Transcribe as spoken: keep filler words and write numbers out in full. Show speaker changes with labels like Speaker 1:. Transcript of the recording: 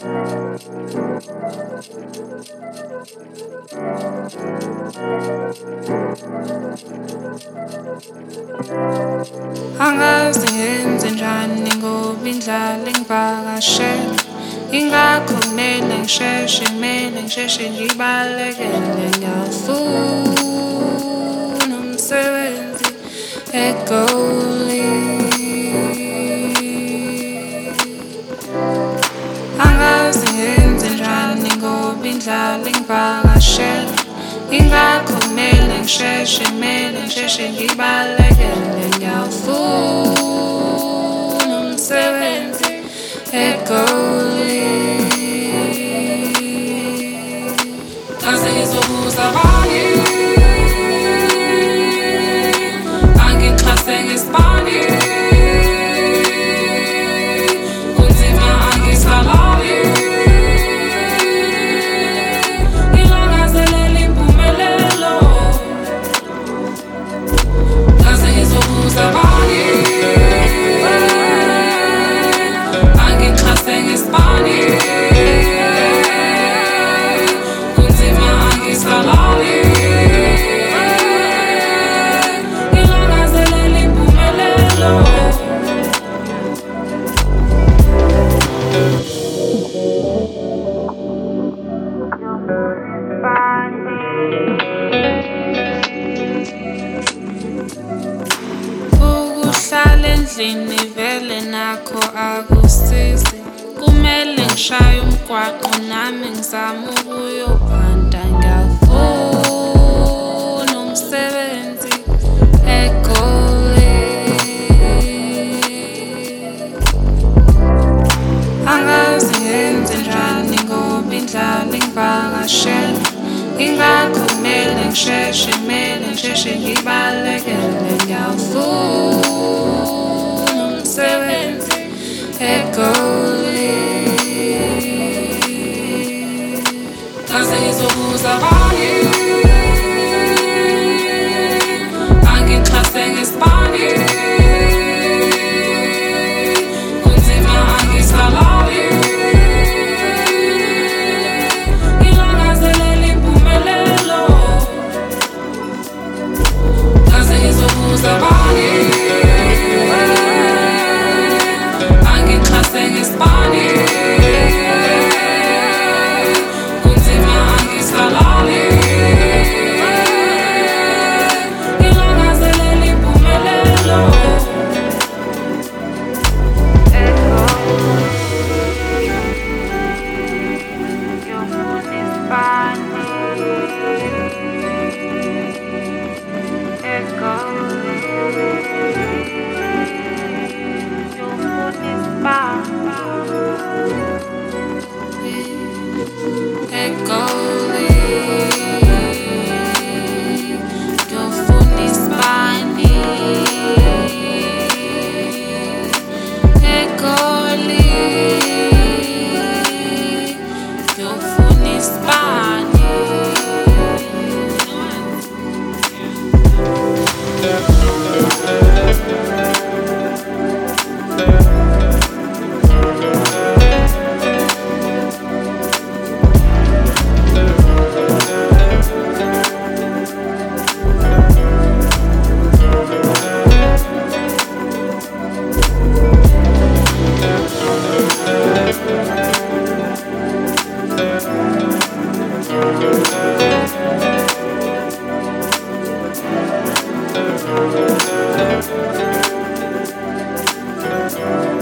Speaker 1: Angazi ngenze njani ngoba indlala ingivakashele. Ingakho kumele ngisheshe, kumele ngisheshe ngibalekele. Ngiyafuna umsebenzi eGoli. Angazi ngenze njani ngoba indlala ingivakashele. Ingakho kumele ngisheshe, kumele ngisheshe ngibalekele. Ngiyafuna umsebenzi eGoli. Kaze ngizobuza abanye, angixhase ngesibani. Kunzima angisalali, ngilangazelela impumelelo. Kaze ngizobuza abanye, angixhase ngesibani. Kunzima angisalali, ngilangazelela impumelelo. Ukuhlala endlini vele nakho akusizi. Kumele ngishaye umgwaqo nami ngizame ukuyobhanda. Ngiyafuna umsebenzi eGoli. Angazi ngenze njani ngoba indlala ingivakashele. Ingakho kumele ngisheshe, kumele ngisheshe ngibalekele. Ngiyafuna umsebenzi eGoli. Kaze ngizobuza abanye, angixhase ngesibani. Kunzima angisalali, ngilangazelela impumelelo. Kaze ngizobuza abanye, angixhase ngesibani. Kunzima angisalali, ngilangazelela impumelelo.
Speaker 2: Thank you.